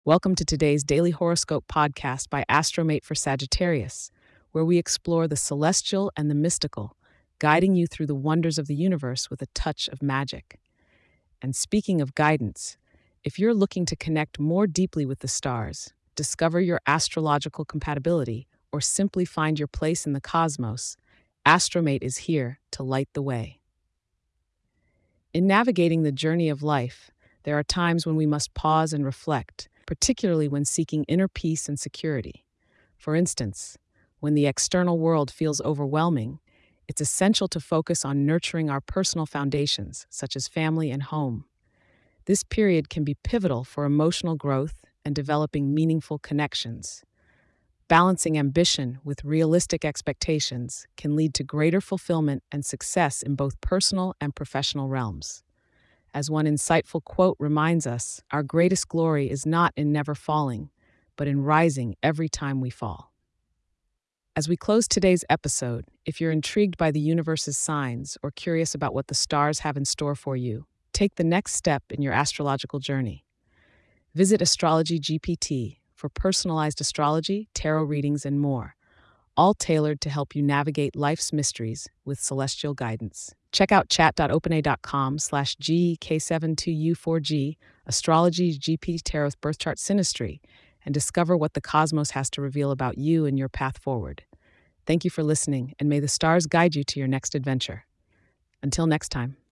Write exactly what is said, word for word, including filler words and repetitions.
Welcome to today's daily horoscope podcast by Astromate for Sagittarius, where we explore the celestial and the mystical, guiding you through the wonders of the universe with a touch of magic. And speaking of guidance, if you're looking to connect more deeply with the stars, discover your astrological compatibility, or simply find your place in the cosmos, Astromate is here to light the way. In navigating the journey of life, there are times when we must pause and reflect, particularly when seeking inner peace and security. For instance, when the external world feels overwhelming, it's essential to focus on nurturing our personal foundations, such as family and home. This period can be pivotal for emotional growth and developing meaningful connections. Balancing ambition with realistic expectations can lead to greater fulfillment and success in both personal and professional realms. As one insightful quote reminds us, our greatest glory is not in never falling, but in rising every time we fall. As we close today's episode, if you're intrigued by the universe's signs or curious about what the stars have in store for you, take the next step in your astrological journey. Visit Astrology G P T for personalized astrology, tarot readings, and more, all tailored to help you navigate life's mysteries with celestial guidance. Check out chat.openai.com slash GK72U4G, Astrology G P T Tarot Birth Chart Synastry, and discover what the cosmos has to reveal about you and your path forward. Thank you for listening, and may the stars guide you to your next adventure. Until next time.